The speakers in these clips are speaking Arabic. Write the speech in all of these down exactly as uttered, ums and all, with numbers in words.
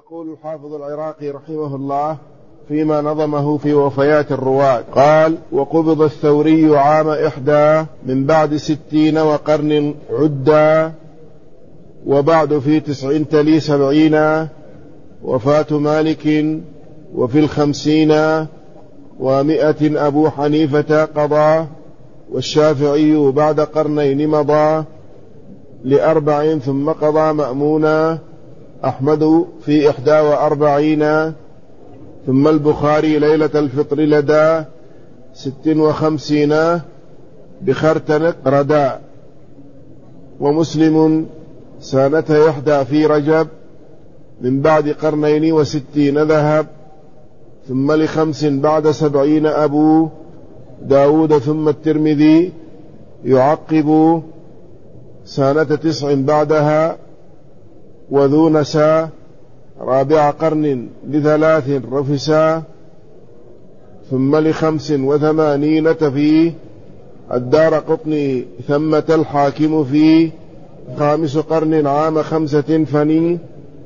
يقول الحافظ العراقي رحمه الله فيما نظمه في وفيات الرواة قال: وقبض الثوري عام إحدى من بعد ستين وقرن عدا، وبعد في تسع تلي سبعين، وفاة مالك وفي الخمسين ومائة أبو حنيفة قضى، والشافعي بعد قرنين مضى لأربع ثم قضى مأمونا، أحمد في إحدى وأربعين، ثم البخاري ليلة الفطر لدى ست وخمسين بخرتنق ردا، ومسلم سانة إحدى في رجب من بعد قرنين وستين ذهب، ثم لخمس بعد سبعين أبو داود، ثم الترمذي يعقب سانة تسع بعدها، وذو نسى رابع قرن لثلاث رفسا، ثم لخمس وثمانين في الدار قطني، ثمة الحاكم في خامس قرن عام خمسة فني،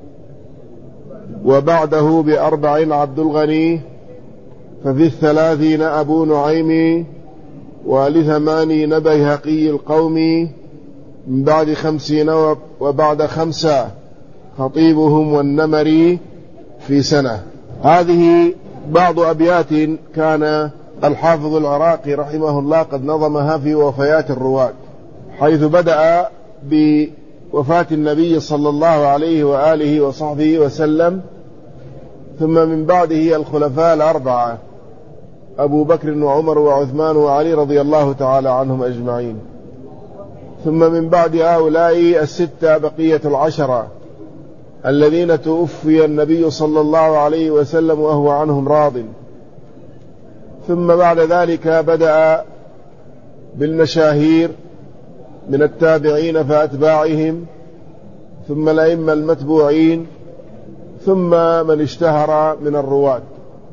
وبعده بأربع عبد الغني، ففي الثلاثين أبو نعيم، ولثمانين بيهقي القوم، من بعد خمسين وبعد خمسة خطيبهم والنمري في سنة. هذه بعض أبيات كان الحافظ العراقي رحمه الله قد نظمها في وفيات الرواة، حيث بدأ بوفاة النبي صلى الله عليه وآله وصحبه وسلم، ثم من بعده الخلفاء الأربعة أبو بكر وعمر وعثمان وعلي رضي الله تعالى عنهم أجمعين، ثم من بعد هؤلاء الستة بقية العشرة الذين توفي النبي صلى الله عليه وسلم وهو عنهم راض، ثم بعد ذلك بدأ بالمشاهير من التابعين فأتباعهم، ثم الأئمة المتبوعين، ثم من اشتهر من الرواة.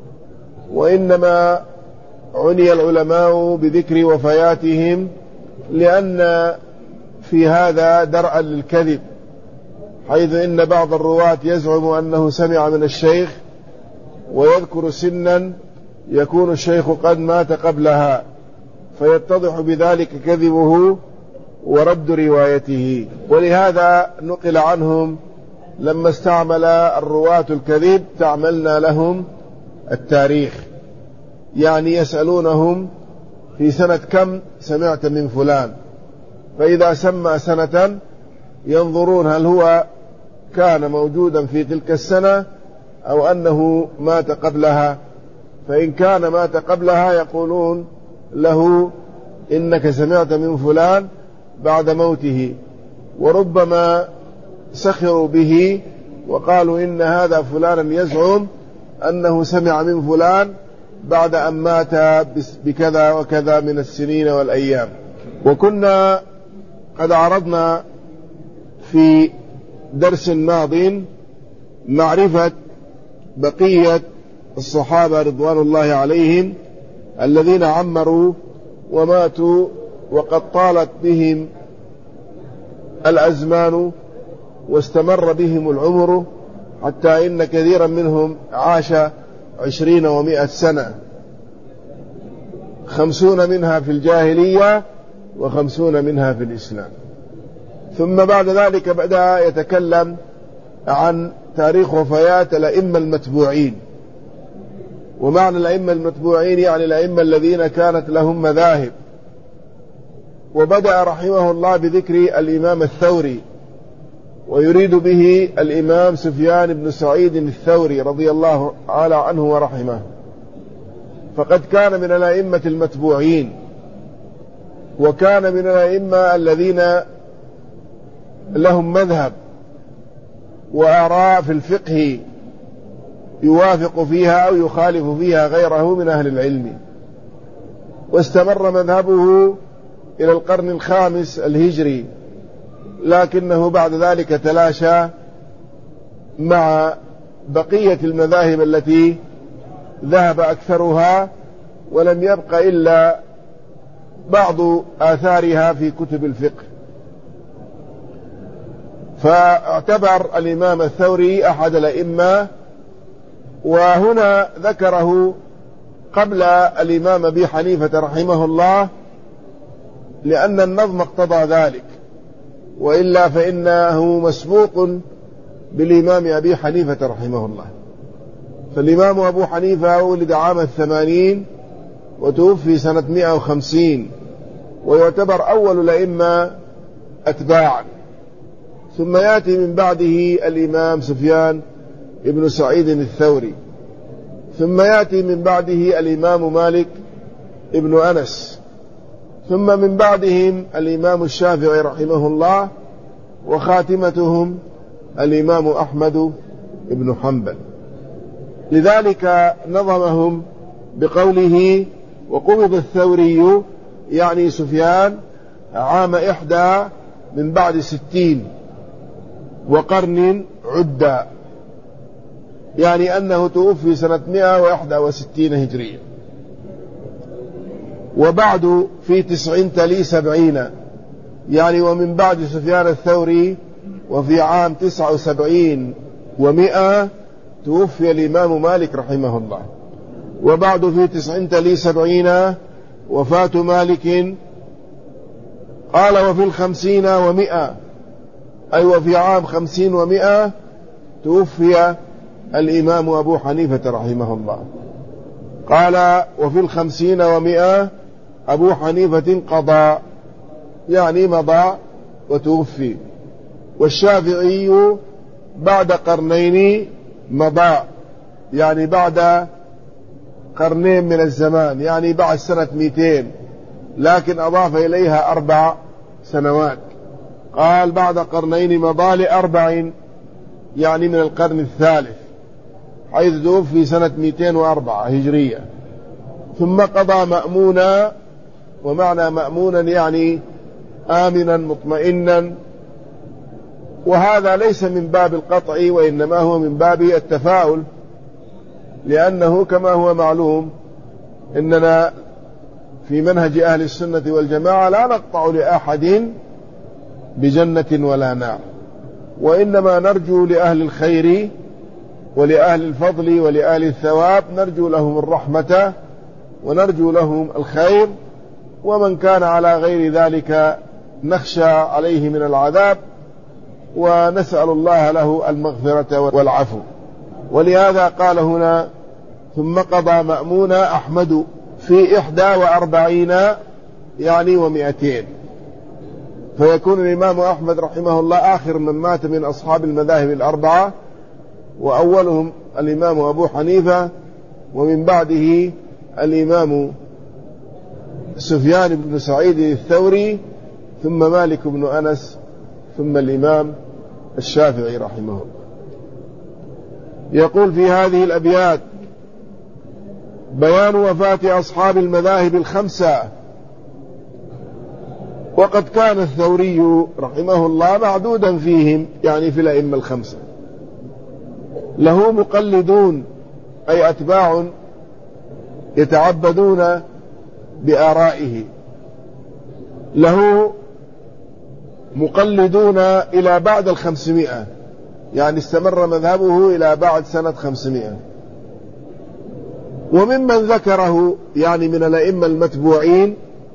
وإنما عني العلماء بذكر وفياتهم لأن في هذا درءا للكذب، حيث إن بعض الرواة يزعم أنه سمع من الشيخ ويذكر سنا يكون الشيخ قد مات قبلها، فيتضح بذلك كذبه ورد روايته. ولهذا نقل عنهم لما استعمل الرواة الكذب تعملنا لهم التاريخ، يعني يسألونهم في سنة كم سمعت من فلان، فإذا سمى سنة ينظرون هل هو كان موجودا في تلك السنة أو أنه مات قبلها، فإن كان مات قبلها يقولون له إنك سمعت من فلان بعد موته، وربما سخروا به وقالوا إن هذا فلانا يزعم أنه سمع من فلان بعد أن مات بكذا وكذا من السنين والأيام. وكنا قد عرضنا في درس ماض معرفة بقية الصحابة رضوان الله عليهم الذين عمروا وماتوا وقد طالت بهم الأزمان واستمر بهم العمر، حتى إن كثيرا منهم عاش عشرين ومائة سنة، خمسون منها في الجاهلية وخمسون منها في الإسلام. ثم بعد ذلك بدأ يتكلم عن تاريخ وفيات الأئمة المتبوعين. ومعنى الأئمة المتبوعين يعني الأئمة الذين كانت لهم مذاهب، وبدأ رحمه الله بذكر الإمام الثوري، ويريد به الإمام سفيان بن سعيد الثوري رضي الله تعالى عنه ورحمه، فقد كان من الأئمة المتبوعين، وكان من الأئمة الذين لهم مذهب وآراء في الفقه يوافق فيها أو يخالف فيها غيره من أهل العلم، واستمر مذهبه إلى القرن الخامس الهجري، لكنه بعد ذلك تلاشى مع بقية المذاهب التي ذهب أكثرها، ولم يبق إلا بعض آثارها في كتب الفقه. فاعتبر الإمام الثوري أحد الأئمة، وهنا ذكره قبل الإمام أبي حنيفة رحمه الله لأن النظم اقتضى ذلك، وإلا فإنه مسبوق بالإمام أبي حنيفة رحمه الله. فالإمام أبو حنيفة ولد عام الثمانين وتوفي سنة مئة وخمسين، ويعتبر أول الأئمة أتباعا. ثم يأتي من بعده الإمام سفيان ابن سعيد الثوري، ثم يأتي من بعده الإمام مالك ابن أنس، ثم من بعدهم الإمام الشافعي رحمه الله، وخاتمتهم الإمام أحمد بن حنبل. لذلك نظمهم بقوله: وقبض الثوري يعني سفيان عام إحدى من بعد ستين وقرن عدا، يعني أنه توفي سنة مئة وإحدى وستين هجرية. وبعد في تسعين تلي سبعين، يعني ومن بعد سفيان الثوري وفي عام تسعة وسبعين ومئة توفي الإمام مالك رحمه الله. وبعد في تسعين تلي سبعين وفاة مالك. قال: وفي الخمسين ومئة، أي وفي عام خمسين ومئة توفي الإمام أبو حنيفة رحمه الله. قال: وفي الخمسين ومئة أبو حنيفة قضى، يعني مضى وتوفي. والشافعي بعد قرنين مضى، يعني بعد قرنين من الزمان، يعني بعد سنة مئتين، لكن أضاف إليها أربع سنوات. قال: بعد قرنين مضى لأربع، يعني من القرن الثالث، حيث توفي سنة مئتين وأربعة هجرية. ثم قضى مأمونا، ومعنى مأمونا يعني آمنا مطمئنا، وهذا ليس من باب القطع، وإنما هو من باب التفاؤل، لأنه كما هو معلوم إننا في منهج أهل السنة والجماعة لا نقطع لأحد بجنة ولا نار، وإنما نرجو لأهل الخير ولأهل الفضل ولأهل الثواب، نرجو لهم الرحمة ونرجو لهم الخير، ومن كان على غير ذلك نخشى عليه من العذاب، ونسأل الله له المغفرة والعفو. ولهذا قال هنا: ثم قضى مأمونا أحمد في إحدى وأربعين، يعني ومئتين. فيكون الإمام أحمد رحمه الله آخر من مات من أصحاب المذاهب الأربعة، وأولهم الإمام أبو حنيفة، ومن بعده الإمام سفيان بن سعيد الثوري، ثم مالك بن أنس، ثم الإمام الشافعي رحمه الله. يقول في هذه الأبيات: بيان وفاة أصحاب المذاهب الخمسة. وقد كان الثوري رحمه الله معدودا فيهم، يعني في الأئمة الخمسة، له مقلدون أي أتباع يتعبدون بآرائه، له مقلدون إلى بعد الخمسمائة، يعني استمر مذهبه إلى بعد سنة خمسمائة. وممن ذكره يعني من الأئمة المتبوعين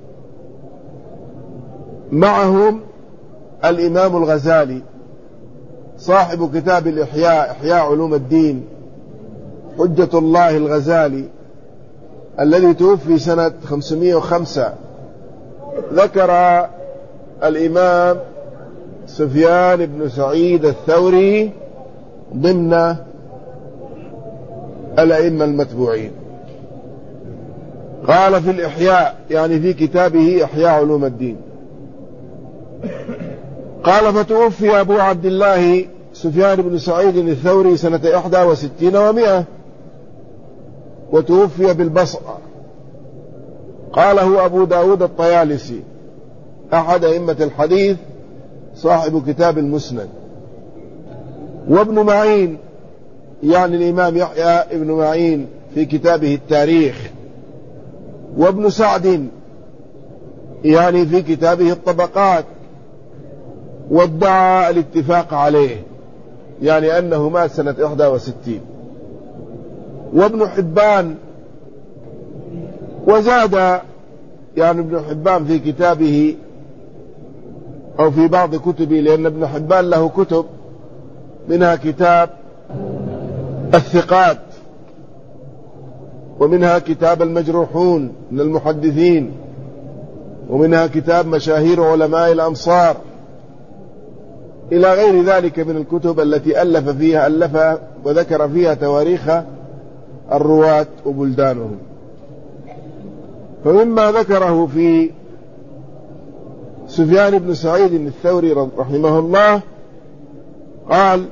معهم الإمام الغزالي صاحب كتاب الإحياء، إحياء علوم الدين، حجة الله الغزالي، الذي توفي سنة خمسمائة وخمسة. ذكر الإمام سفيان بن سعيد الثوري ضمن الأئمة المتبوعين. قال في الإحياء، يعني في كتابه إحياء علوم الدين، قال: فتوفي أبو عبد الله سفيان بن سعيد الثوري سنة إحدى وستين ومئة، وتوفي بالبصرة. قاله أبو داود الطيالسي أحد أئمة الحديث صاحب كتاب المسند. وابن معين، يعني الإمام يحيى ابن معين في كتابه التاريخ. وابن سعد، يعني في كتابه الطبقات. وادعى الاتفاق عليه، يعني أنه مات سنة إحدى وستين. وابن حبان وزاد، يعني ابن حبان في كتابه أو في بعض كتبه، لأن ابن حبان له كتب، منها كتاب الثقات، ومنها كتاب المجروحون من المحدثين، ومنها كتاب مشاهير علماء الأمصار، إلى غير ذلك من الكتب التي ألف فيها ألف وذكر فيها تواريخ الرواة وبلدانهم. فمما ذكره في سفيان بن سعيد الثوري رحمه الله قال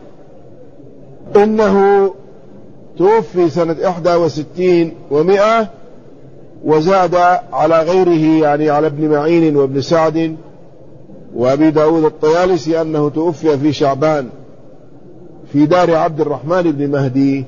إنه توفي سنة إحدى وستين ومئة، وزاد على غيره، يعني على ابن معين وابن سعد وأبي داود الطيالسي، أنه توفي في شعبان في دار عبد الرحمن بن مهدي.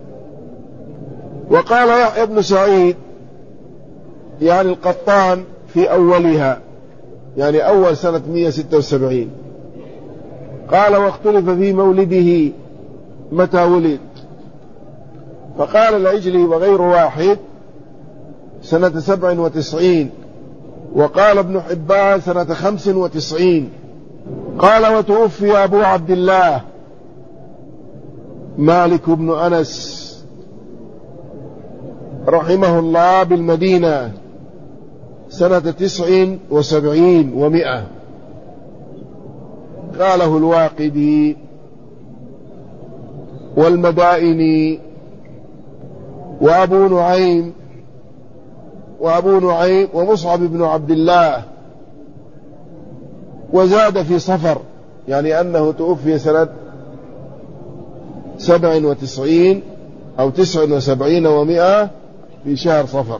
وقال يحيى بن سعيد يعني القطان في أولها، يعني أول سنة مئة وستة وسبعين، قال واختلف في مولده متى ولد، فقال العجلي وغير واحد سنة سبع وتسعين، وقال ابن حبان سنة خمس وتسعين. قال وتوفي أبو عبد الله مالك بن أنس رحمه الله بالمدينة سنة تسع وسبعين ومئة. قاله الواقدي والمدائني وأبو نعيم وأبو نعيم ومصعب بن عبد الله. وزاد في صفر، يعني أنه توفي سنة سبع وتسعين أو تسع وسبعين ومئة في شهر صفر.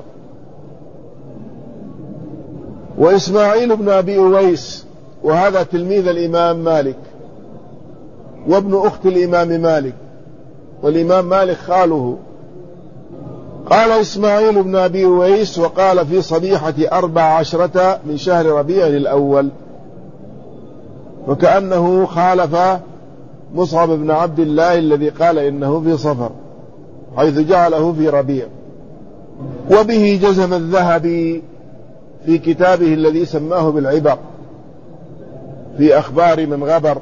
وإسماعيل بن أبي أويس، وهذا تلميذ الإمام مالك وابن أخت الإمام مالك، والإمام مالك خاله. قال إسماعيل بن أبي أويس وقال في صبيحة أربع عشرة من شهر ربيع الأول، وكأنه خالف مصعب بن عبد الله الذي قال إنه في صفر، حيث جعله في ربيع. وبه جزم الذهبي في كتابه الذي سماه بالعبر في أخبار من غبر.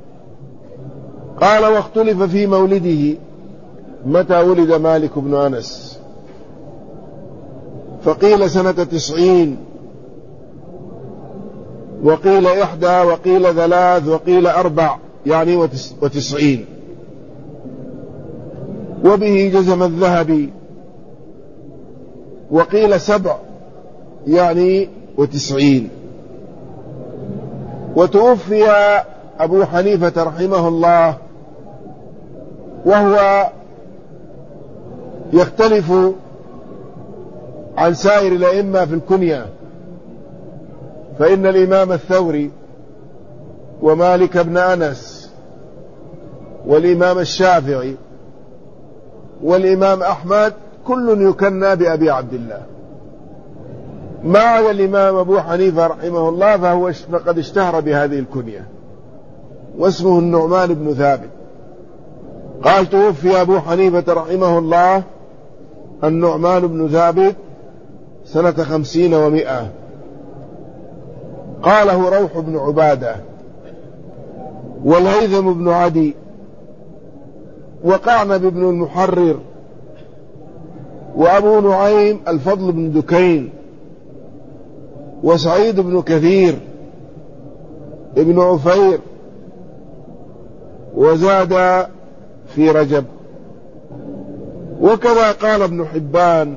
قال واختلف في مولده متى ولد مالك بن أنس، فقيل سنة تسعين، وقيل إحدى، وقيل ثلاث، وقيل أربع، يعني وتسعين. وبه جزم الذهبي، وقيل سبع، يعني وتسعين. وتوفي أبو حنيفة رحمه الله وهو يختلف عن سائر الأئمة في الكنية، فإن الإمام الثوري ومالك بن أنس والإمام الشافعي والإمام أحمد كل يكنى بأبي عبد الله، ما عدا الإمام أبو حنيفة رحمه الله فهو فقد اشتهر بهذه الكنية، واسمه النعمان بن ثابت. قال توفي أبو حنيفة رحمه الله النعمان بن ثابت سنة خمسين ومئة. قاله روح بن عبادة والهيثم بن عدي وقعنب بن المحرر وأبو نعيم الفضل بن دكين وسعيد بن كثير ابن عفير. وزاد في رجب. وكذا قال ابن حبان.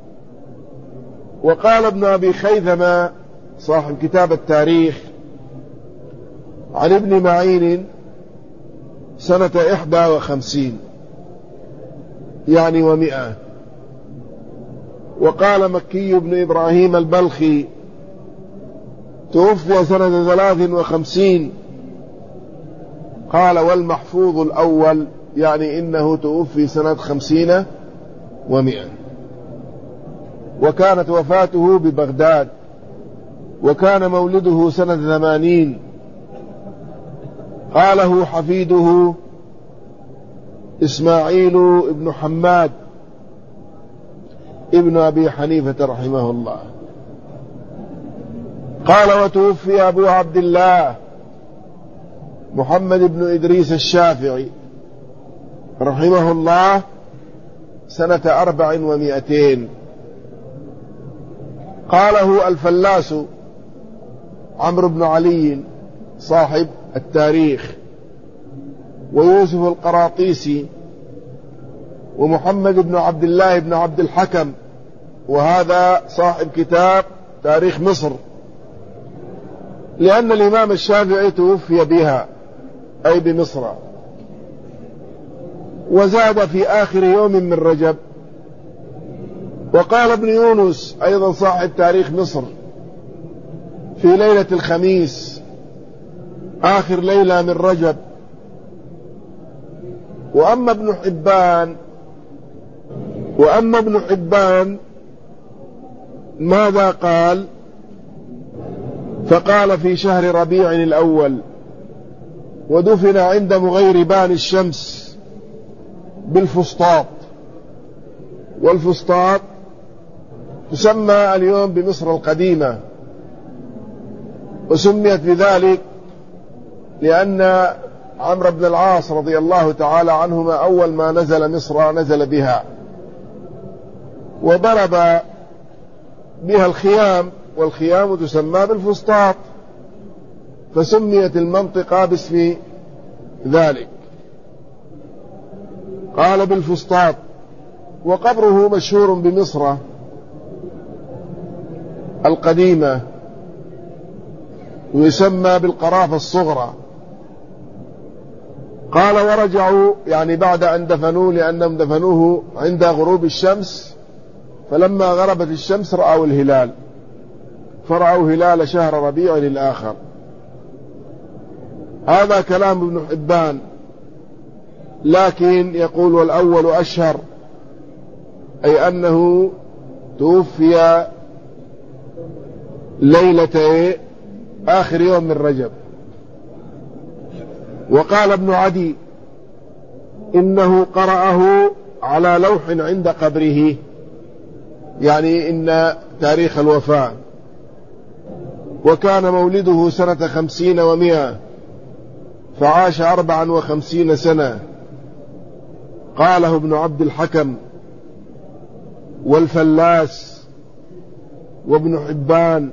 وقال ابن أبي خيثمة صاحب كتاب التاريخ عن ابن معين سنة إحدى وخمسين، يعني ومئة. وقال مكي بن إبراهيم البلخي توفي سنة ثلاث وخمسين. قال والمحفوظ الأول، يعني إنه توفي سنة خمسين ومئة. وكانت وفاته ببغداد، وكان مولده سنة ثمانين، قاله حفيده إسماعيل بن حماد ابن أبي حنيفة رحمه الله. قال: وتوفي أبو عبد الله محمد بن إدريس الشافعي رحمه الله سنة أربع ومائتين. قاله الفلاس عمرو بن علي صاحب التاريخ، ويوسف القراطيسي، ومحمد بن عبد الله بن عبد الحكم، وهذا صاحب كتاب تاريخ مصر، لأن الإمام الشافعي توفي بها أي بمصر. وزاد في آخر يوم من رجب. وقال ابن يونس أيضا صاحب تاريخ مصر: في ليلة الخميس آخر ليلة من رجب. وأما ابن حبان وأما ابن حبان ماذا قال؟ فقال: في شهر ربيع الأول، ودفن عند مغيربان الشمس بالفسطاط. والفسطاط تسمى اليوم بمصر القديمة، وسميت بذلك لأن عمرو بن العاص رضي الله تعالى عنهما أول ما نزل مصر نزل بها، وضرب بها الخيام، والخيام تسمى بالفسطاط، فسميت المنطقة باسم ذلك. قال: بالفسطاط. وقبره مشهور بمصر القديمة، ويسمى بالقرافة الصغرى. قال: ورجعوا يعني بعد أن دفنوه، لأنهم دفنوه عند غروب الشمس، فلما غربت الشمس رأوا الهلال، فرأوا هلال شهر ربيع الآخر. هذا كلام ابن حبان، لكن يقول: والأول أشهر، أي أنه توفي ليلة آخر يوم من رجب. وقال ابن عدي: إنه قرأه على لوح عند قبره، يعني إن تاريخ الوفاة. وكان مولده سنة خمسين ومئة، فعاش أربعا وخمسين سنة. قاله ابن عبد الحكم والفلاس وابن حبان.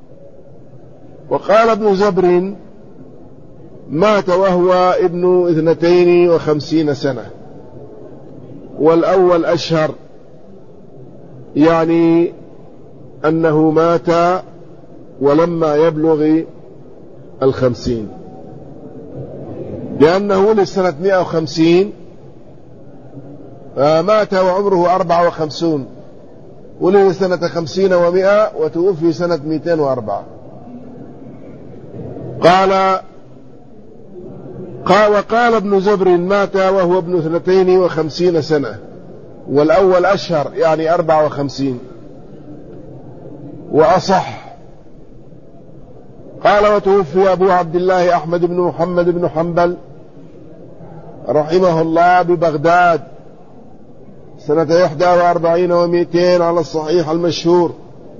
وقال ابن زبر: مات وهو ابن اثنتين وخمسين سنة. والأول أشهر، يعني أنه مات ولما يبلغ الخمسين، لأنه ولد سنة مئة وخمسين، مات وعمره أربعة وخمسون، ولد سنة خمسين ومئة، وتوفي سنة مئتين وأربعة. قال قال وقال ابن زبر: مات وهو ابن اثنتين وخمسين سنة، والأول أشهر يعني أربعة وخمسين وأصح. قال: وتوفي أبو عبد الله أحمد بن محمد بن حنبل رحمه الله ببغداد سنة إحدى وأربعين ومئتين على الصحيح المشهور،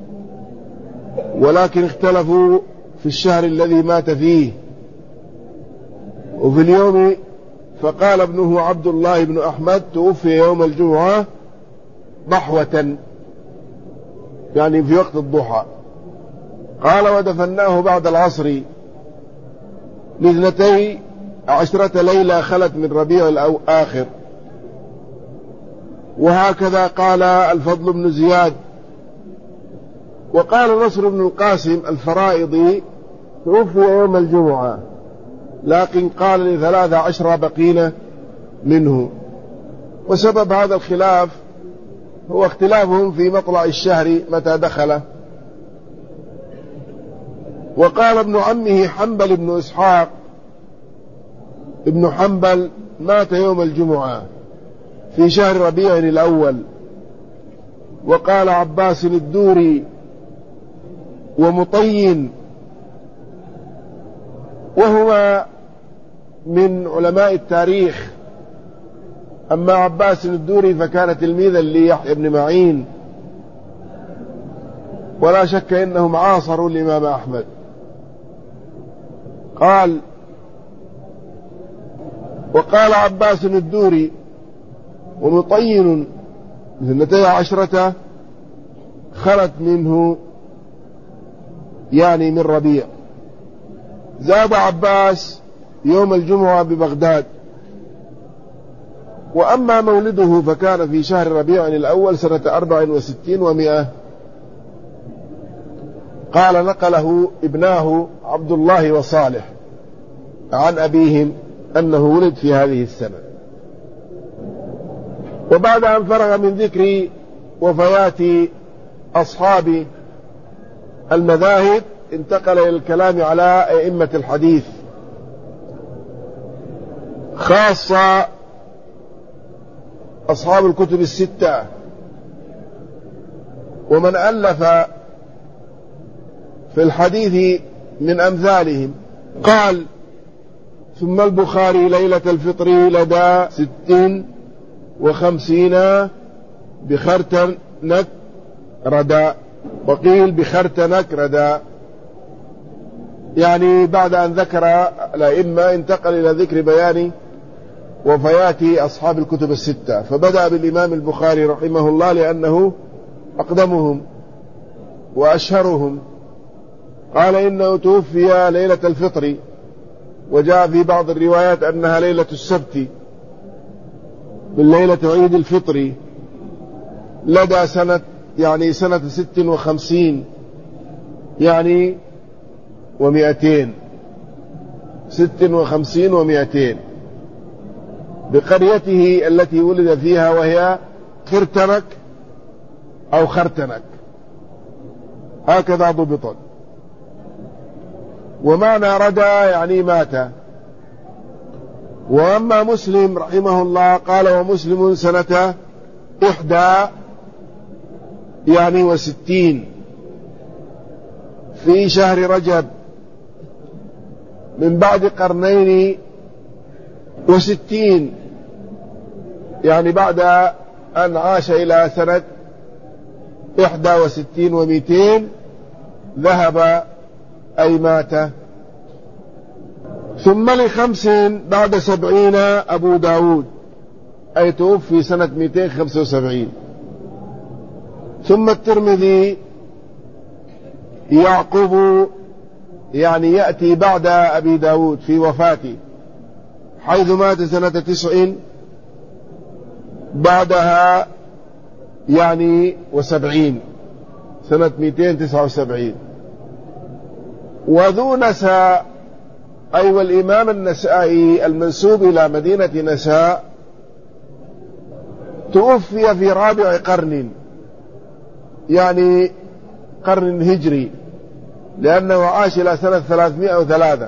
ولكن اختلفوا في الشهر الذي مات فيه وفي اليوم. فقال ابنه عبد الله بن أحمد: توفي يوم الجمعة ضحوة، يعني في وقت الضحى. قال: ودفناه بعد العصر لاثنتي عشرة ليلة خلت من ربيع الآخر. وهكذا قال الفضل بن زياد. وقال نصر بن القاسم الفرائضي: توفي يوم الجمعة، لكن قال لثلاث عشر بقين منه. وسبب هذا الخلاف هو اختلافهم في مطلع الشهر متى دخل. وقال ابن عمه حنبل بن إسحاق ابن حنبل: مات يوم الجمعة في شهر ربيع الأول. وقال عباس الدوري ومطين، وهما من علماء التاريخ. أما عباس الدوري فكان تلميذا ليحيى بن معين، ولا شك إنهم عاصروا الإمام أحمد. قال: وقال عباس الدوري: ومطين اثنتي عشرة خلت منه، يعني من ربيع. زاد عباس يوم الجمعة ببغداد. وأما مولده فكان في شهر ربيع الأول سنة أربع وستين ومائة. قال: نقله ابناه عبد الله وصالح عن أبيهم أنه ولد في هذه السنة. وبعد أن فرغ من ذكر وفيات أصحاب المذاهب انتقل إلى الكلام على أئمة الحديث، خاصة أصحاب الكتب الستة ومن ألف في الحديث من أمثالهم. قال: ثم البخاري ليلة الفطر لدى ست وخمسين بخرتنك ردا، وقيل بخرتنك ردا، يعني بعد أن ذكر الأئمة انتقل إلى ذكر بيان وفيات أصحاب الكتب الستة، فبدأ بالإمام البخاري رحمه الله لأنه أقدمهم وأشهرهم. قال: إنه توفي ليلة الفطر، وجاء في بعض الروايات أنها ليلة السبت من ليلة عيد الفطر لدى سنة، يعني سنة ست وخمسين، يعني ومئتين، ست وخمسين ومئتين، بقريته التي ولد فيها وهي خرتنك أو خرتنك، هكذا ضبطت. ومعنى ردا يعني مات. وأما مسلم رحمه الله قال: ومسلم سنة إحدى يعني وستين في شهر رجب من بعد قرنين وستين، يعني بعد أن عاش إلى سنة إحدى وستين ومئتين ذهب أي مات. ثم لخمس بعد سبعين أبو داود، أي توفي سنة مئتين وخمسة وسبعين. ثم الترمذي يعقب، يعني يأتي بعد أبي داود في وفاته، حيث مات سنة تسع بعدها يعني وسبعين، سنة مئتين وتسعة وسبعين. وذو نساء أي والإمام النسائي المنسوب إلى مدينة نساء توفي في رابع قرن، يعني قرن هجري، لأنه عاش إلى سنة ثلاثمائة وثلاثة،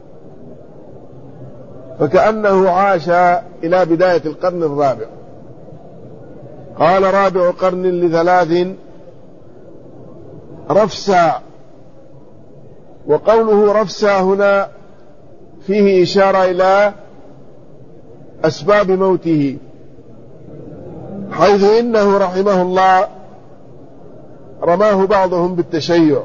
فكأنه عاش إلى بداية القرن الرابع. قال: رابع قرن لثلاث رفسا. وقوله رفسا هنا فيه إشارة إلى أسباب موته، حيث إنه رحمه الله رماه بعضهم بالتشيع،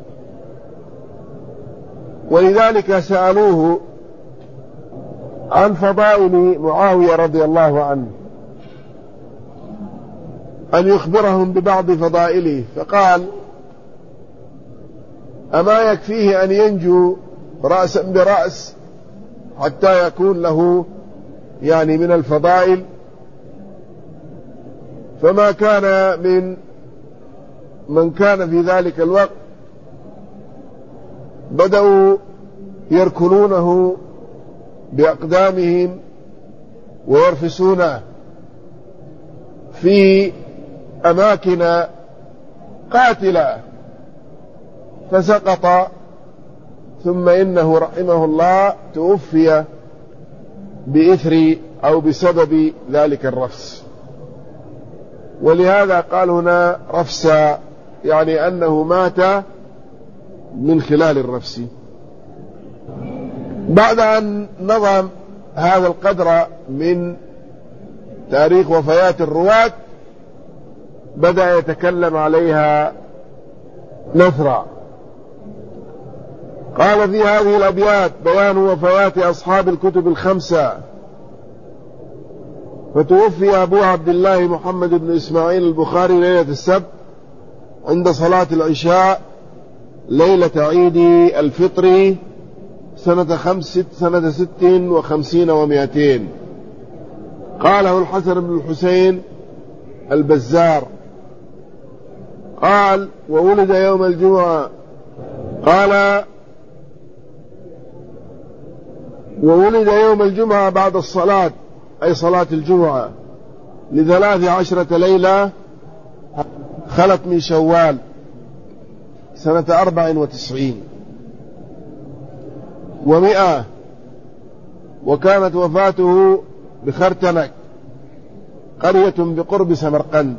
ولذلك سألوه عن فضائل معاوية رضي الله عنه أن يخبرهم ببعض فضائله، فقال: أما يكفيه أن ينجو رأسا برأس حتى يكون له يعني من الفضائل؟ فما كان من من كان في ذلك الوقت بدأوا يركلونه بأقدامهم ويرفسونه في أماكن قاتلة فسقط، ثم إنه رحمه الله توفي بإثر أو بسبب ذلك الرفس. ولهذا قال هنا رفسا، يعني أنه مات من خلال الرفس. بعد أن نظم هذا القدر من تاريخ وفيات الرواة بدأ يتكلم عليها نثرا. قال في هذه الأبيات بيان وفيات أصحاب الكتب الخمسة. فتوفي أبو عبد الله محمد بن إسماعيل البخاري ليلة السبت عند صلاة العشاء ليلة عيد الفطر سنة خمس سنة ست وخمسين ومائتين. قاله الحسن بن الحسين البزار قال وولد يوم الجمعة. قال وولد يوم الجمعة بعد الصلاة أي صلاة الجمعة لثلاث عشرة ليلة خلت من شوال سنة أربع وتسعين ومئة. وكانت وفاته بخرتنك قرية بقرب سمرقند.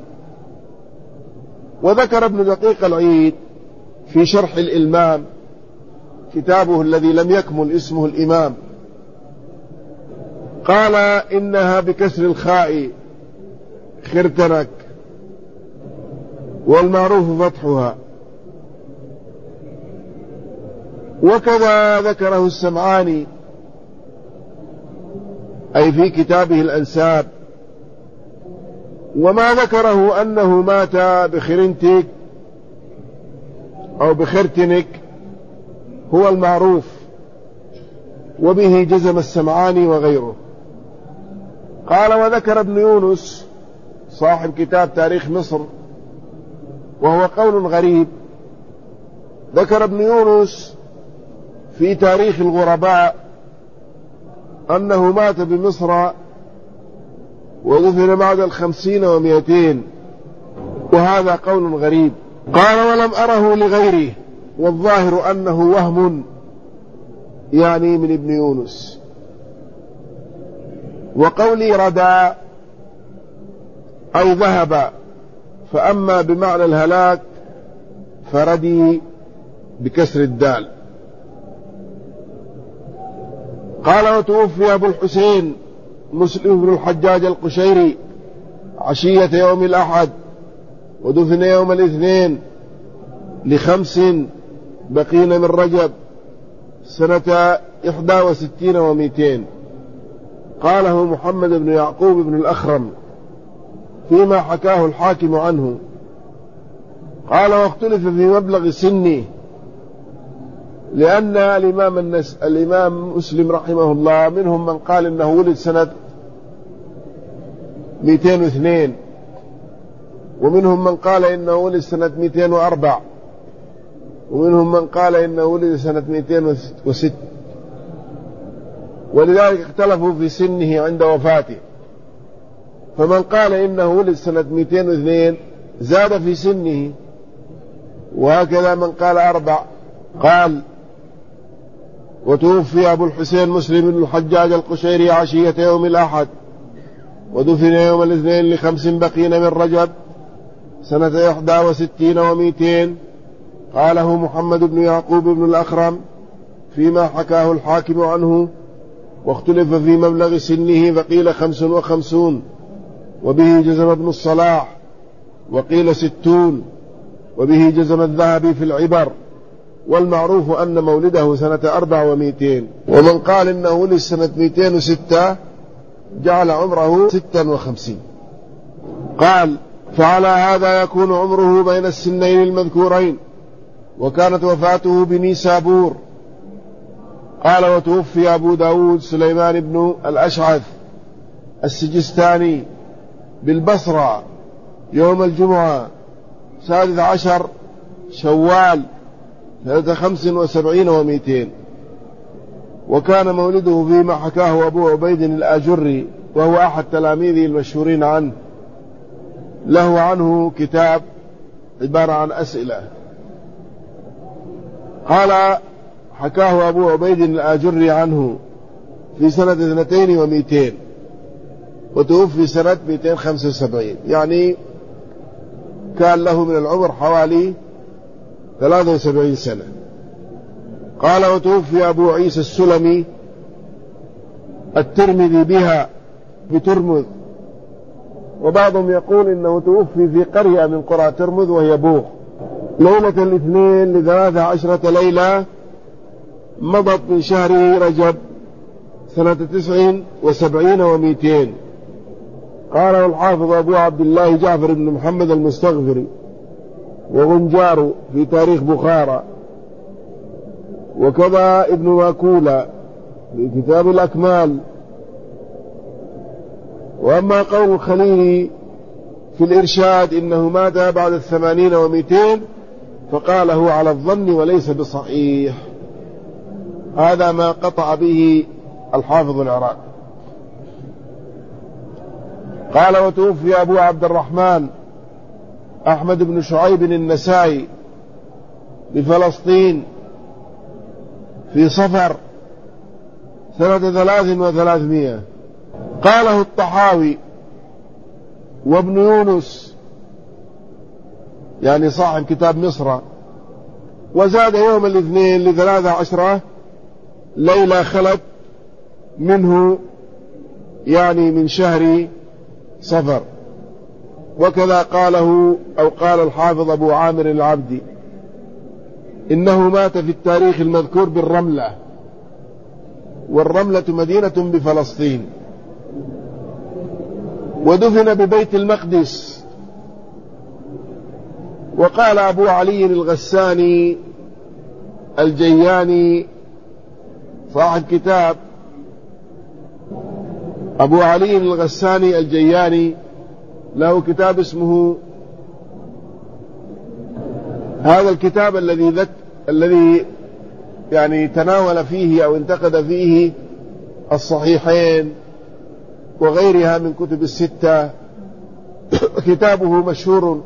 وذكر ابن دقيق العيد في شرح الإلمام كتابه الذي لم يكمل اسمه الإمام قال إنها بكسر الخاء خرتنك والمعروف فتحها. وكذا ذكره السمعاني أي في كتابه الأنساب. وما ذكره أنه مات بخرنتك أو بخرتنك هو المعروف وبه جزم السمعاني وغيره. قال وذكر ابن يونس صاحب كتاب تاريخ مصر وهو قول غريب. ذكر ابن يونس في تاريخ الغرباء أنه مات بمصر ودفن بعد الخمسين ومئتين وهذا قول غريب. قال ولم أره لغيره والظاهر أنه وهم يعني من ابن يونس. وقولي ردى أي ذهب فأما بمعنى الهلاك فردي بكسر الدال. قال وتوفي أبو الحسين مسلم بن الحجاج القشيري عشية يوم الأحد ودفن يوم الاثنين لخمس بقين من رجب سنة إحدى وستين ومئتين. قاله محمد بن يعقوب بن الأخرم فيما حكاه الحاكم عنه. قال واختلف في مبلغ سنه لأن الإمام, النس... الإمام مسلم رحمه الله منهم من قال إنه ولد سنة مئتين واثنين ومنهم من قال إنه ولد سنة مئتين وأربعة ومنهم من قال إنه ولد سنة مئتين وستة. ولذلك اختلفوا في سنه عند وفاته. فمن قال إنه ولد سنة مئتين واثنين زاد في سنه وهكذا من قال أربع. قال وتوفي أبو الحسين مسلم بن الحجاج القشيري عشية يوم الأحد ودفن يوم الاثنين لخمس بقين من رجب سنة إحدى وستين ومئتين. قاله محمد بن يعقوب بن الأخرم فيما حكاه الحاكم عنه. واختلف في مبلغ سنه فقيل خمس وخمسون وبه جزم ابن الصلاح وقيل ستون وبه جزم الذهبي في العبر. والمعروف أن مولده سنة أربع ومئتين. ومن قال إنه ولد سنة مئتين وستة جعل عمره ستا وخمسين. قال فعلى هذا يكون عمره بين السنين المذكورين. وكانت وفاته بنيسابور. قال وتوفي أبو داود سليمان بن الأشعث السجستاني بالبصرة يوم الجمعة سادس عشر شوال سنة خمس وسبعين ومئتين. وكان مولده فيما حكاه أبو عبيد الآجري وهو أحد تلاميذه المشهورين عنه. له عنه كتاب عبارة عن أسئلة. قال حكاه أبو عبيد الآجري عنه في سنة اثنتين ومئتين وتوفي سنة مئتين وخمسة وسبعين يعني كان له من العمر حوالي ثلاثة وسبعين سنة. قال وتوفي أبو عيسى السلمي الترمذي بها بترمذ، وبعضهم يقول إنه توفي في قرية من قرى ترمذ وهي بوغ. ليلة الاثنين لثلاثة عشرة ليلة مضت من شهر رجب سنة تسع وسبعين ومئتين. قاله الحافظ أبو عبد الله جعفر بن محمد المستغفري وغنجار في تاريخ بخارى، وكذا ابن ماكولة في كتاب الأكمال. وأما قول الخليلي في الإرشاد إنه مات بعد الثمانين ومئتين فقاله على الظن وليس بصحيح. هذا ما قطع به الحافظ العراقي. قال: وتوفي أبو عبد الرحمن أحمد بن شعيب النسائي بفلسطين في صفر سنة ثلاث وثلاثمائة. قاله الطحاوي وابن يونس يعني صاحب كتاب مصر، وزاد يوم الاثنين لثلاثة عشرة ليلة خلت منه يعني من شهر صفر. وكذا قاله أو قال الحافظ أبو عامر العبدي إنه مات في التاريخ المذكور بالرملة، والرملة مدينة بفلسطين، ودفن ببيت المقدس. وقال أبو علي الغساني الجياني صاحب كتاب أبو علي الغساني الجياني له كتاب اسمه هذا الكتاب الذي ذك الذي يعني تناول فيه أو انتقد فيه الصحيحين وغيرها من كتب الستة. كتابه مشهور،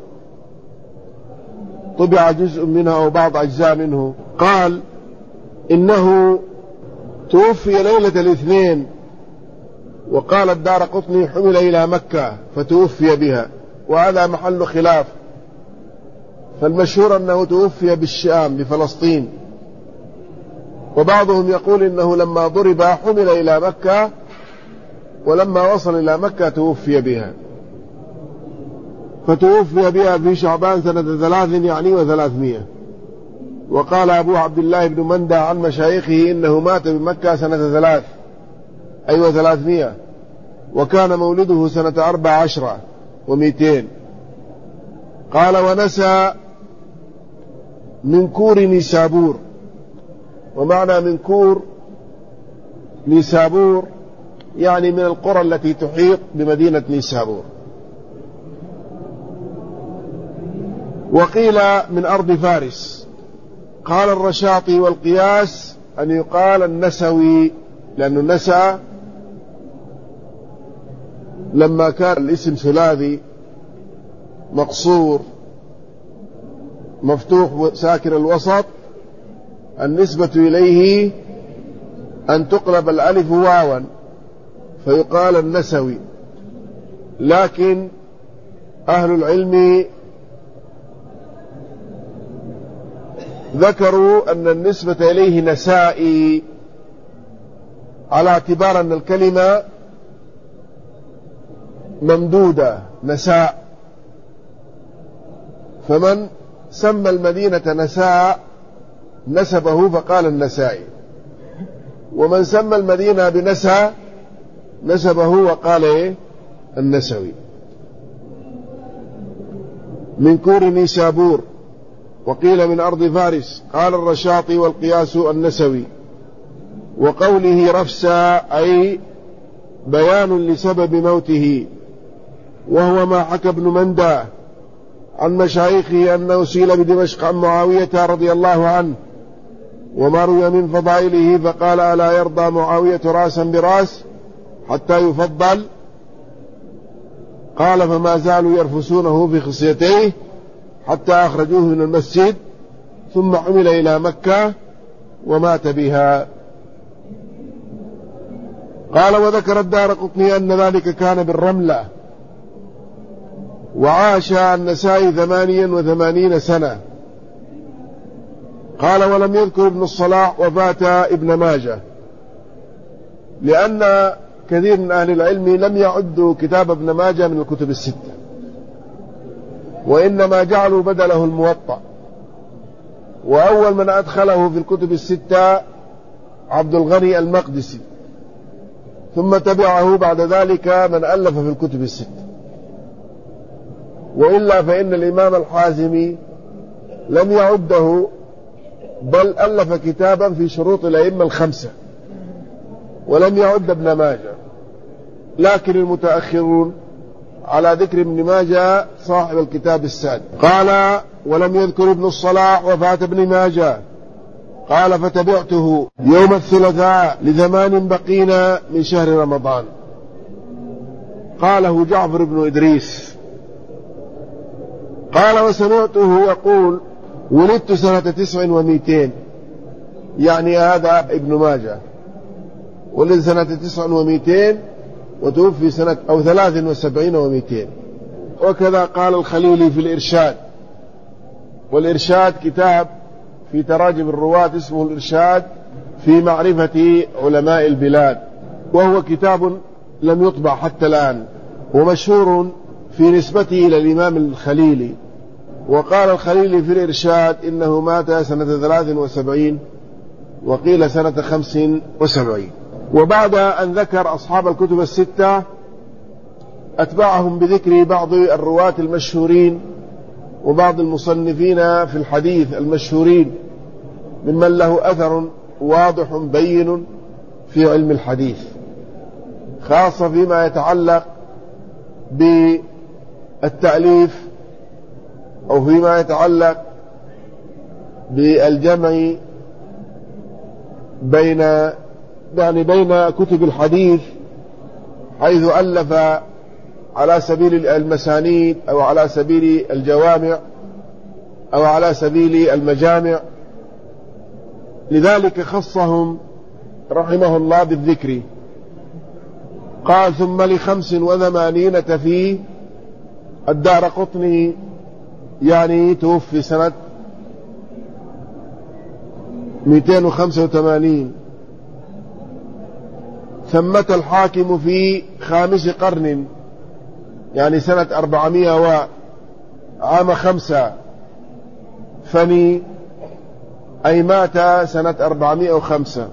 طبع جزء منها أو بعض أجزاء منه. قال إنه توفي ليلة الاثنين، وقال الدارقطني حمل إلى مكة فتوفي بها، وهذا محل خلاف، فالمشهور أنه توفي بالشام بفلسطين، وبعضهم يقول إنه لما ضرب حمل إلى مكة، ولما وصل إلى مكة توفي بها، فتوفي بها في شعبان سنة ثلاث يعني وثلاثمائة. وقال أبو عبد الله بن مندى عن مشايخه إنه مات بمكة سنة ثلاث أي أيوة وثلاثمائة، وكان مولده سنة أربع عشرة ومئتين. قال: ونسى من كور نيسابور. ومعنى من كور نيسابور يعني من القرى التي تحيط بمدينة نيسابور. وقيل من أرض فارس. قال الرشاطي: والقياس أن يقال النسوي، لأنه النسى لما كان الاسم ثلاثي مقصور مفتوح ساكن الوسط، النسبة إليه أن تقلب الألف واوا فيقال النسوي. لكن أهل العلم ذكروا أن النسبة إليه نسائي، على اعتبار أن الكلمة ممدودة نساء، فمن سمى المدينة نساء نسبه فقال النسائي، ومن سمى المدينة بنسى نسبه وقال إيه؟ النسوي. من كور نيسابور. وقيل من أرض فارس. قال الرشاطي: والقياس النسوي. وقوله رفسا أي بيان لسبب موته، وهو ما حكى ابن مندى عن مشايخه أنه سئل بدمشق عن معاوية رضي الله عنه وما روي من فضائله، فقال: ألا يرضى معاوية راسا براس حتى يفضل؟ قال: فما زالوا يرفسونه في خصيتيه حتى أخرجوه من المسجد، ثم حمل إلى مكة ومات بها. قال: وذكر الدارقطني أن ذلك كان بالرملة، وعاش النسائي ثمانيا وثمانين سنة. قال: ولم يذكر ابن الصلاح وفاة ابن ماجه. لأن كثير من أهل العلم لم يعدوا كتاب ابن ماجه من الكتب الستة، وإنما جعلوا بدله الموطأ. وأول من أدخله في الكتب الستة عبد الغني المقدسي، ثم تبعه بعد ذلك من ألف في الكتب الستة. وإلا فإن الإمام الحازمي لم يعده، بل ألف كتابا في شروط الأئمة الخمسة ولم يعد ابن ماجه. لكن المتأخرون على ذكر ابن ماجه صاحب الكتاب السادس. قال: ولم يذكر ابن الصلاح وفاة ابن ماجه. قال: فتبعته يوم الثلاثاء لزمان بقينا من شهر رمضان. قاله جعفر بن إدريس. قال: وسمعته يقول: ولدت سنة تسع ومئتين، يعني هذا ابن ماجه ولد سنة تسع ومئتين وتوفي سنة أو ثلاث وسبعين ومئتين. وكذا قال الخليلي في الإرشاد. والإرشاد كتاب في تراجم الرواة اسمه الإرشاد في معرفة علماء البلاد، وهو كتاب لم يطبع حتى الآن، ومشهور في نسبته إلى الإمام الخليلي. وقال الخليلي في الإرشاد إنه مات سنة ثلاث وسبعين، وقيل سنة خمس وسبعين. وبعد أن ذكر أصحاب الكتب الستة أتبعهم بذكر بعض الرواة المشهورين وبعض المصنفين في الحديث المشهورين ممن له أثر واضح بين في علم الحديث، خاصة فيما يتعلق بالتأليف أو فيما يتعلق بالجمع بين يعني بين كتب الحديث، حيث ألف على سبيل المسانيد أو على سبيل الجوامع أو على سبيل المجامع. لذلك خصهم رحمه الله بالذكر. قال: ثم لخمس وثمانين في الدارقطني، يعني توفي سنة مئتين وخمسة وثمانين. ثمة الحاكم في خامس قرن، يعني سنة أربعمائة وعام خمسة فني، أي مات سنة أربعمائة وخمسة.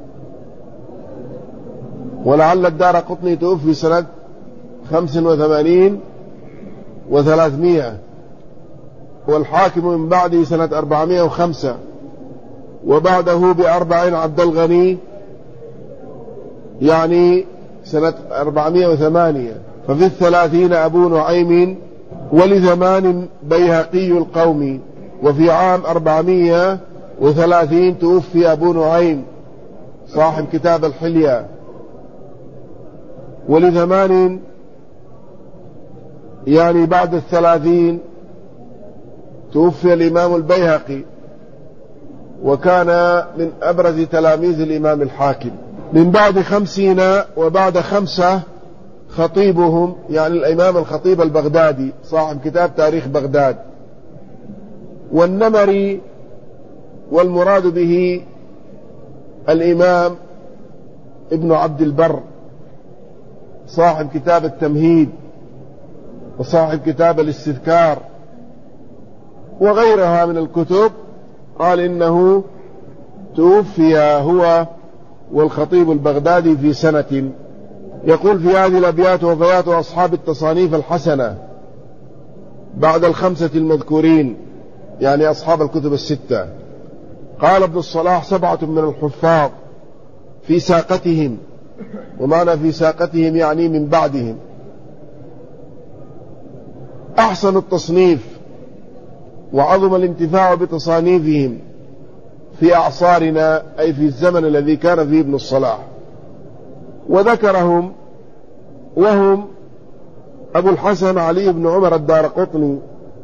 ولعل الدارقطني توفي سنة خمس وثمانين وثلاثمائة، والحاكم من بعده سنة أربعمائة وخمسة، وبعده بأربع عبد الغني، يعني سنة أربعمائة وثمانية. ففي الثلاثين أبو نعيم، ولزمان بيهقي القوم. وفي عام أربعمائة وثلاثين توفي أبو نعيم صاحب كتاب الحلية. ولزمان يعني بعد الثلاثين توفي الإمام البيهقي، وكان من أبرز تلاميذ الإمام الحاكم. من بعد خمسين وبعد خمسة خطيبهم، يعني الإمام الخطيب البغدادي صاحب كتاب تاريخ بغداد. والنمري، والمراد به الإمام ابن عبد البر صاحب كتاب التمهيد وصاحب كتاب الاستذكار وغيرها من الكتب. قال إنه توفي هو والخطيب البغدادي في سنة. يقول في هذه الأبيات: وفيات أصحاب التصانيف الحسنة بعد الخمسة المذكورين، يعني أصحاب الكتب الستة. قال ابن الصلاح: سبعة من الحفاظ في ساقتهم. ومعنى في ساقتهم يعني من بعدهم. أحسن التصنيف وعظم الانتفاع بتصانيفهم في أعصارنا، أي في الزمن الذي كان فيه ابن الصلاح. وذكرهم وهم أبو الحسن علي بن عمر الدارقطني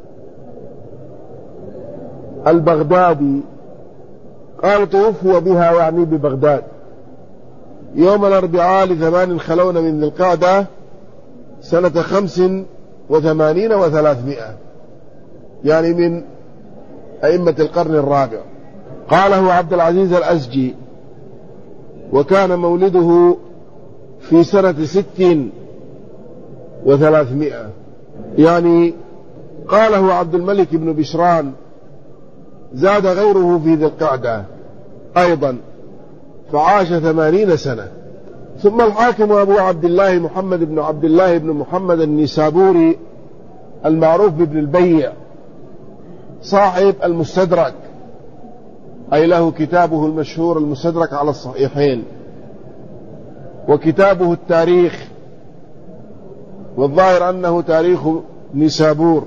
البغدادي. قال: توفي بها، يعني ببغداد، يوم الأربعاء لثمان خلون من ذي القعدة سنة خمس وثمانين وثلاثمائة، يعني من أئمة القرن الرابع. قاله عبد العزيز الأزجي. وكان مولده في سنة ست وثلاثمائة، يعني قاله عبد الملك بن بشران. زاد غيره في ذي القعدة أيضا فعاش ثمانين سنة. ثم الحاكم أبو عبد الله محمد بن عبد الله بن محمد النيسابوري المعروف بابن البيع صاحب المستدرك، أي له كتابه المشهور المستدرك على الصحيحين، وكتابه التاريخ، والظاهر أنه تاريخ نيسابور،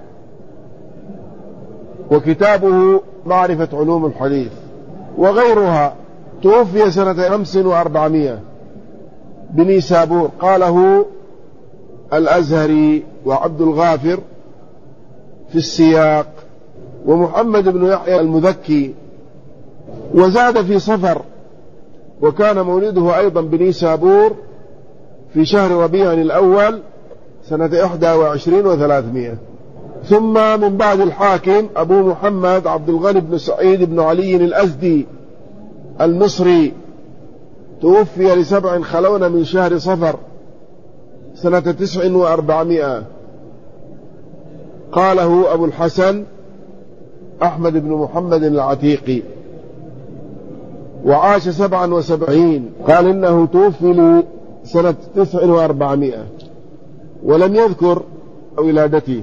وكتابه معرفة علوم الحديث وغيرها. توفي سنة خمس وأربعمائة بنيسابور، قاله الأزهري وعبد الغافر في السياق، ومحمد بن يحيى المذكي. وزاد في صفر، وكان مولده أيضا بنيسابور في شهر ربيع الأول سنة إحدى وعشرين وثلاثمائة. ثم من بعد الحاكم أبو محمد عبد الغني بن سعيد بن علي الأزدي المصري، توفي لسبع خلون من شهر صفر سنة تسع وأربعمائة، قاله أبو الحسن أحمد بن محمد العتيقي، وعاش سبعا وسبعين. قال إنه توفي لسنة تسع وأربعمائة ولم يذكر ولادته.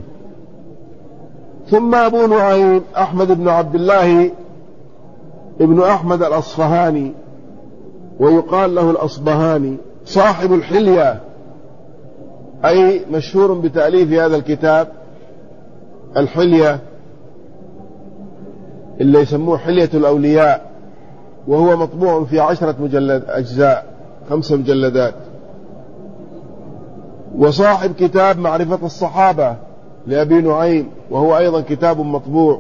ثم أبو نعيم أحمد بن عبد الله ابن أحمد الأصفهاني، ويقال له الأصبهاني، صاحب الحلية، أي مشهور بتأليف هذا الكتاب الحلية اللي يسموه حلية الأولياء، وهو مطبوع في عشرة مجلد أجزاء، خمس مجلدات. وصاحب كتاب معرفة الصحابة لأبي نعيم، وهو أيضا كتاب مطبوع.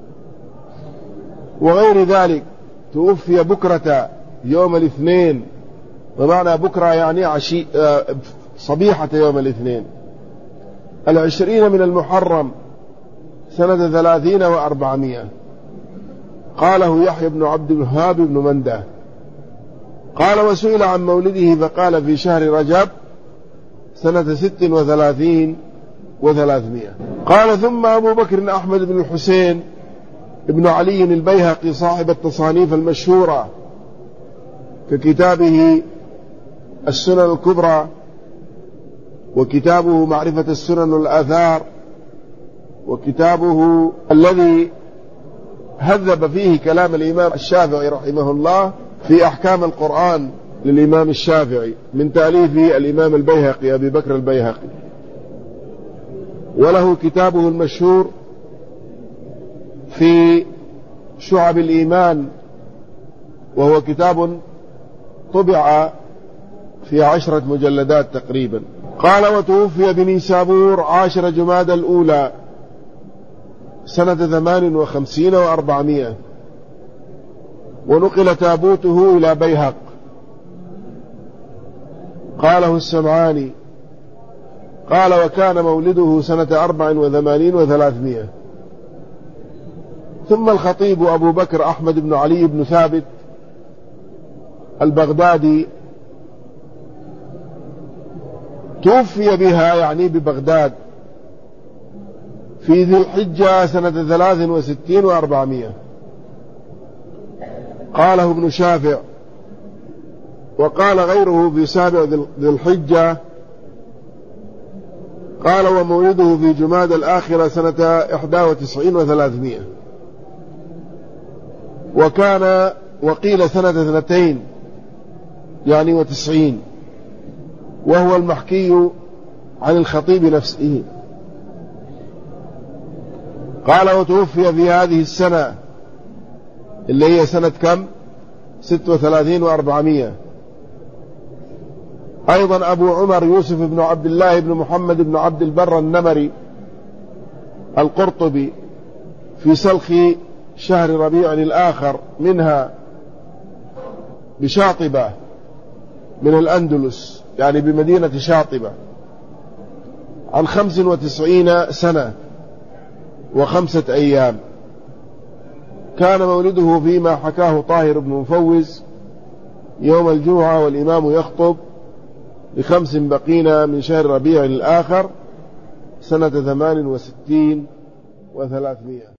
وغير ذلك. توفي بكرة يوم الاثنين، ومعنى بكرة يعني عشي صبيحة يوم الاثنين العشرين من المحرم سنة ثلاثين وأربعمائة، قاله يحيى بن عبد الوهاب بن منده. قال وسئل عن مولده فقال في شهر رجب سنة ست وثلاثين وثلاثمائة. قال ثم أبو بكر أحمد بن الحسين ابن علي البيهقي صاحب التصانيف المشهورة ككتابه السنن الكبرى، وكتابه معرفة السنن والآثار، وكتابه الذي هذب فيه كلام الإمام الشافعي رحمه الله في أحكام القرآن للإمام الشافعي من تأليف الإمام البيهقي أبي بكر البيهقي. وله كتابه المشهور في شعب الإيمان، وهو كتاب طبع في عشرة مجلدات تقريبا. قال وتوفي بنيسابور عاشر جماد الأولى سنة ثمان وخمسين وأربعمائة، ونقل تابوته إلى بيهق، قاله السمعاني. قال وكان مولده سنة أربع وثمانين وثلاثمائة. ثم الخطيب أبو بكر أحمد بن علي بن ثابت البغدادي، توفي بها يعني ببغداد في ذي الحجة سنة ثلاث وستين وأربعمائة، قاله ابن شافع. وقال غيره في سابع ذي الحجة، قال ومولده في جماد الآخرة سنة إحدى وتسعين وثلاثمائة، وكان وقيل سنة اثنتين يعني وتسعين، وهو المحكي عن الخطيب نفسه. قال وتوفي في هذه السنة اللي هي سنة كم؟ ست وثلاثين وأربعمائة. أيضا أبو عمر يوسف بن عبد الله بن محمد بن عبد البر النمري القرطبي في سلخ شهر ربيع الآخر منها بشاطبة من الأندلس، يعني بمدينة شاطبة، عن خمس وتسعين سنة وخمسة أيام. كان مولده فيما حكاه طاهر بن مفوز يوم الجمعة والإمام يخطب لخمس بقينا من شهر ربيع الآخر سنة ثمان وستين وثلاثمائة.